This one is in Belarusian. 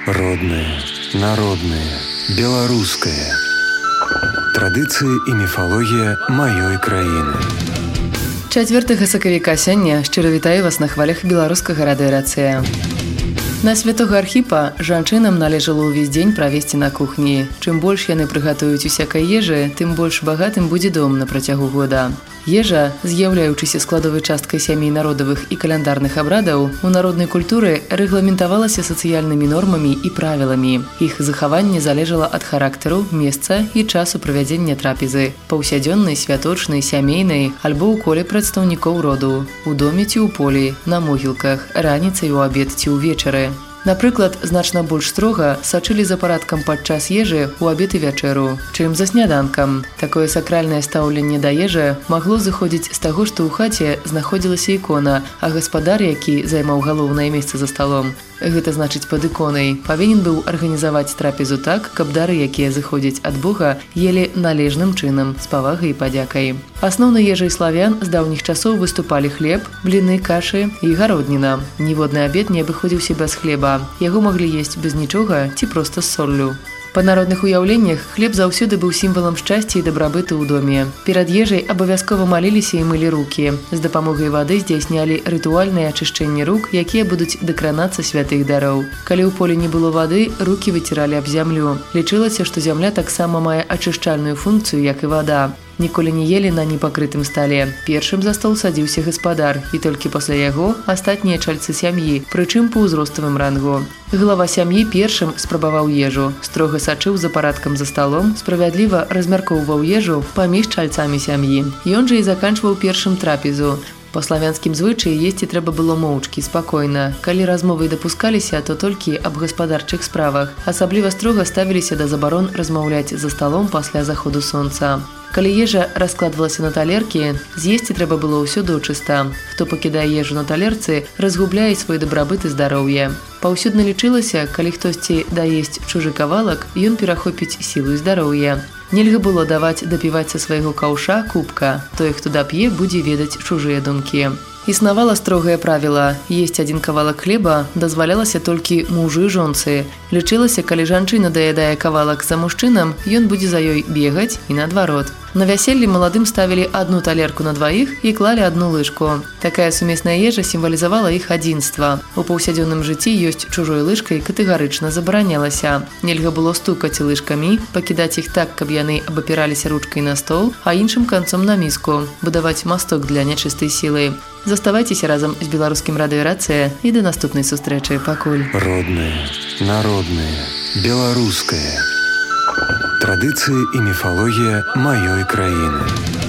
Родное, народное, беларускае. Традыцыі і міфалогія маёй краіны. 4 сакавіка сёння шчыра вітаю вас на хвалях беларускага радыёрацыя. На святога Архіпа жанчынам належала ўвесь дзень правесці на кухні. Чым больш яны прыгатуюць усякай ежы, тым больш багатым будзе дом на працягу года. Ежа, з'яўляючыся складовай часткай сямей народавых і каляндарных абрадаў, у народнай культуры рэгламентавалася сацыяльнымі нормамі і правіламі. Іх захаванне залежала ад характару, месца і часу правядзення трапезы, паўсядзённай, святочнай, сямейнай альбо ў коле прадстаўнікоў роду, у доме ці ў полі, на могілках, раніцай у абед ці ўвечары. Напрыклад, значна больш строга сачылі за парадкам падчас ежы ў абед і вячэру, чым за сняданкам. Такое сакральнае стаўленне да ежы магло зыходзіць з таго, што ў хаце знаходзілася ікона, а гаспадар, які займаў галоўнае месца за сталом, гэта значыць пад іконай, павінен быў арганізаваць трапезу так, каб дары, якія зыходзяць ад Бога, елі належным чынам, з павагай і падзякай. Асноўнай ежай славян з даўніх часоў выступалі хлеб, бліны, кашы і гародніна. Ніводны абед не абыходзіўся без хлеба. Яго маглі есці без нічога ці проста з соллю. Па народных уяўленнях хлеб заўсёды быў сімвалам шчасця і дабрабыту ў доме. Перад ежай абавязкова маліліся і мылі рукі. З дапамогай вады здзяйснялі рытуальнае ачышчэнне рук, якія будуць дакранацца святых дароў. Калі ў полі не было вады, рукі выціралі аб зямлю. Лічылася, што зямля таксама мае ачышчальную функцыю, як і вада. Ніколі не елі на непакрытым стале. Першым за стол садзіўся гаспадар, і толькі пасля яго астатнія чальцы сям'і, прычым па ўзроставым рангу. Глава сям'і першым спрабаваў ежу, строга сачыў за парадкам за сталом, справядліва размяркоўваў ежу паміж чальцамі сям'і. Ён жа і заканчваў першым трапезу. Па славянскім звычаі есці трэба было моўчкі, спакойна. Калі размовы дапускаліся, то толькі аб гаспадарчых справах. Асабліва строга ставіліся да забарон размаўляць за сталом пасля заходу сонца. Калі ежа раскладвалася на талеркі, з'есці трэба было ўсё дочыста. Хто пакідае ежу на талерцы, разгубляе свой дабрабыт і здароўе. Паўсюдна лічылася, калі хтосьці даесць чужы кавалак, ён перахопіць сілу і здароўе. Нельга было даваць дапіваць са свайго каўша кубка. Той, хто дап'е, будзе ведаць чужыя думкі. Існавала строгае правіла: есць адзін кавалак хлеба дазвалялася толькі мужу і жонцы. Лічылася, калі жанчына даядае кавалак за мужчынам, ён будзе за ёй бегаць і наадварот. На вяселлі маладым ставілі адну талерку на дваіх і клалі адну лыжку. Такая сумесная ежа сімвалізавала іх адзінства. У паўсядзённым жыцці ёсць чужой лыжкай катэгарычна забаранялася. Нельга было стукаць лыжкамі, пакідаць іх так, каб яны абапіраліся ручкай на стол, а іншым канцом на міску, будаваць масток для нячыстай сілы. Заставайцеся разам з беларускім радыёрацыя і да наступнай сустрэчы. Пакуль. Родное, народное, беларускае. Традыцыі і міфалогія маёй краіны.